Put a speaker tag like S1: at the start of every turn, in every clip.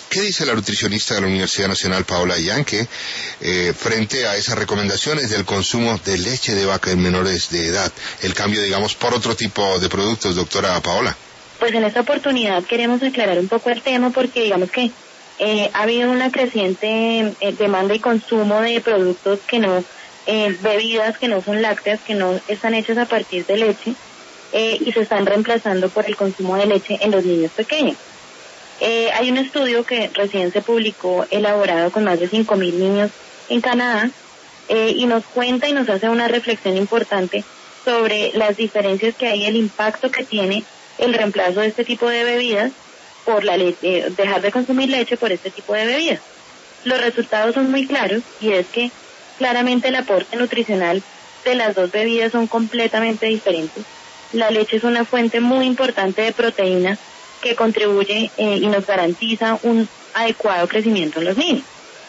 S1: ¿Qué dice la nutricionista de la Universidad Nacional, Paola Yanque, frente a esas recomendaciones del consumo de leche de vaca en menores de edad? El cambio, digamos, por otro tipo de productos, doctora Paola.
S2: Pues en esta oportunidad queremos aclarar un poco el tema porque digamos que ha habido una creciente demanda y consumo de productos que no, bebidas que no son lácteas, que no están hechas a partir de leche y se están reemplazando por el consumo de leche en los niños pequeños. Hay un estudio que recién se publicó, elaborado con más de 5.000 niños en Canadá, y nos cuenta y nos hace una reflexión importante sobre las diferencias que hay, el impacto que tiene el reemplazo de este tipo de bebidas por la leche, dejar de consumir leche por este tipo de bebidas. Los resultados son muy claros y es que claramente el aporte nutricional de las dos bebidas son completamente diferentes. La leche es una fuente muy importante de proteína que contribuye y nos garantiza un adecuado crecimiento en los niños.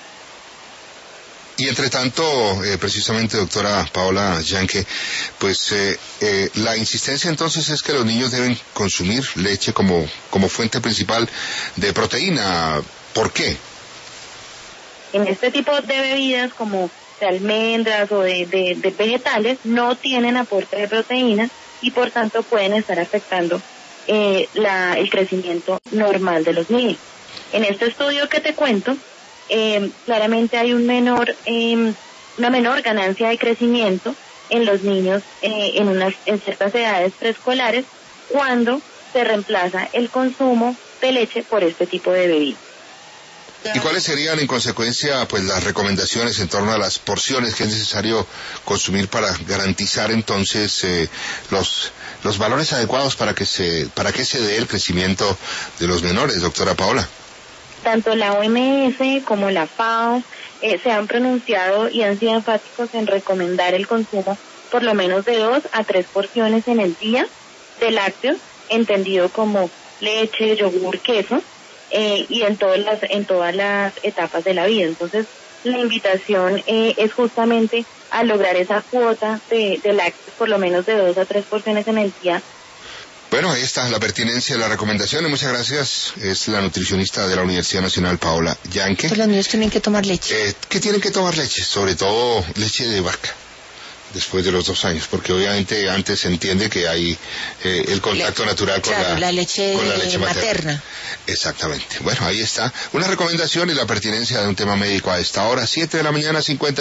S1: Y entre tanto, precisamente, doctora Paola Yanque, pues la insistencia entonces es que los niños deben consumir leche como fuente principal de proteína. ¿Por qué?
S2: En este tipo de bebidas como de almendras o de vegetales no tienen aporte de proteína y por tanto pueden estar afectando el crecimiento normal de los niños. En este estudio que te cuento, claramente hay una menor ganancia de crecimiento en los niños en ciertas edades preescolares cuando se reemplaza el consumo de leche por este tipo de bebidas.
S1: ¿Y cuáles serían en consecuencia pues las recomendaciones en torno a las porciones que es necesario consumir para garantizar entonces los valores adecuados para que se dé el crecimiento de los menores, doctora Paola?
S2: Tanto la OMS como la FAO se han pronunciado y han sido enfáticos en recomendar el consumo por lo menos de 2 a 3 porciones en el día de lácteos, entendido como leche, yogur, queso, y en todas las etapas de la vida. Entonces, la invitación es justamente a lograr esa cuota de lácteos por lo menos de 2 a 3 porciones en el día.
S1: Bueno, ahí está la pertinencia de la recomendación. Muchas gracias. Es la nutricionista de la Universidad Nacional, Paola Yanque.
S3: Pues los niños tienen que tomar leche.
S1: ¿Qué tienen que tomar leche? Sobre todo leche de vaca, después de los 2 años, porque obviamente antes se entiende que hay el contacto natural con
S3: la leche materna.
S1: Exactamente. Bueno, ahí está. Una recomendación y la pertinencia de un tema médico a esta hora, 7 de la mañana, 50.